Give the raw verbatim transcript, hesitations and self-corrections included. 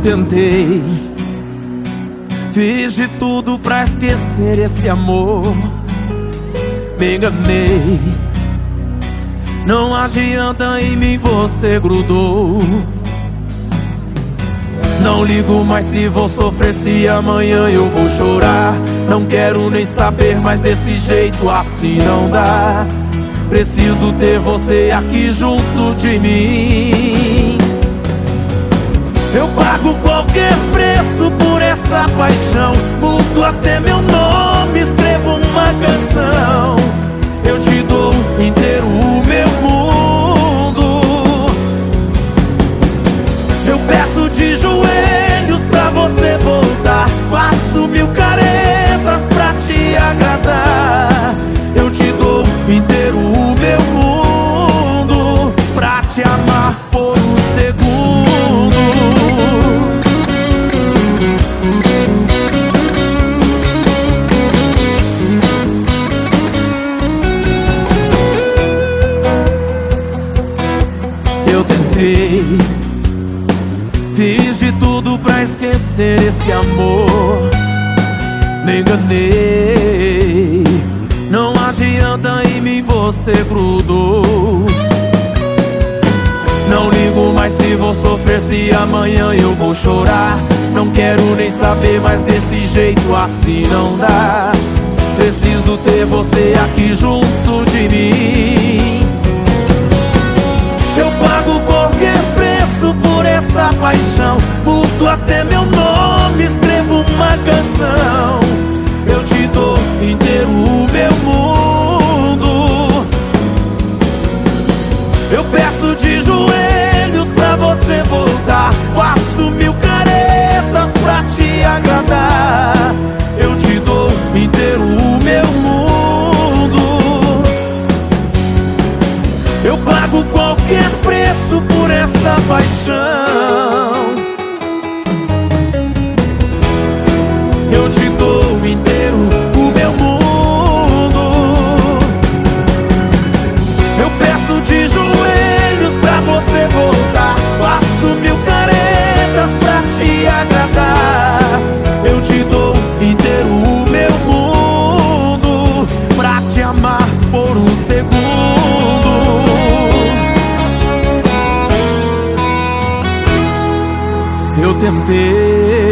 tentei, fiz de tudo pra esquecer esse amor. Me enganei, não adianta, em mim você grudou. Não ligo mais se vou sofrer, se amanhã eu vou chorar. Não quero nem saber, mas desse jeito assim não dá. Preciso ter você aqui junto de mim. Eu pago qualquer preço por essa paixão, mudo até meu nome, escrevo uma canção. Eu te dou inteiro o meu mundo. Eu peço de joelhos pra você voltar, faço mil caretas pra te agradar. Eu te dou inteiro o meu mundo, pra te amar por um segundo. Eu tentei, fiz de tudo pra esquecer esse amor. Me enganei, não adianta, em mim você grudou. Não ligo mais se vou sofrer, se amanhã eu vou chorar. Não quero nem saber, mas desse jeito assim não dá. Preciso ter você aqui junto de mim. Eu pago qualquer preço por essa paixão, mudo até meu nome, escrevo uma canção. Eu te dou inteiro o meu mundo. Eu peço de joelhos pra você voltar, faço mil caretas pra te agradar. Eu te dou inteiro o meu mundo. Eu pago qualquer preço por essa paixão. Eu te dou inteiro o meu mundo. Eu peço de joelhos pra você voltar, faço mil caretas pra te agradar. Eu te dou inteiro o meu mundo, pra te amar por um segundo. Eu tentei,